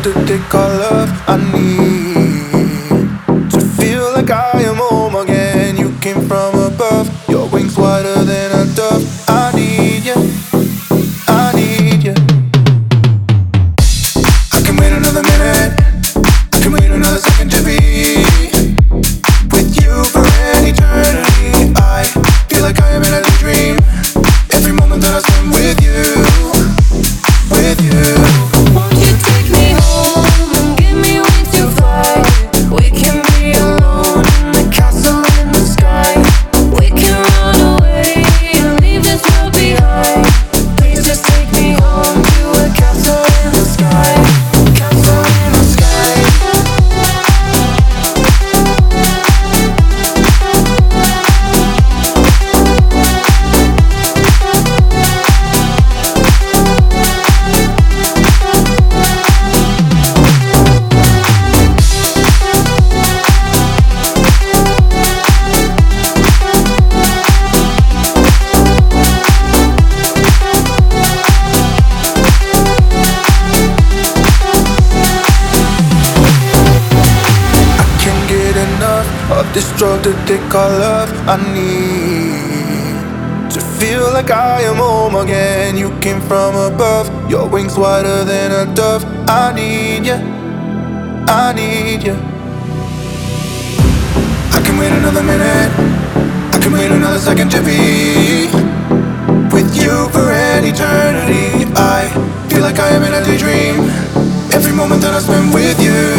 to take all love I need to feel like I am home again. You came from above, your wings wider than a dove. I need you, I need you. I can wait another minute, I can wait another second to be with you for an eternity. I feel like I am in a dream every moment that I spend with you, with you. Won't you take me home and give me wings to fly? We can be alone in the castle in the sky. We can run away and leave this world behind. Please just take me home to a castle in the sky. Castle in the sky. Of this drug to take all love I need to feel like I am home again. You came from above, your wings wider than a dove. I need you, I need you. I can wait another minute, I can wait another second to be with you for an eternity. I feel like I am in a daydream every moment that I spend with you.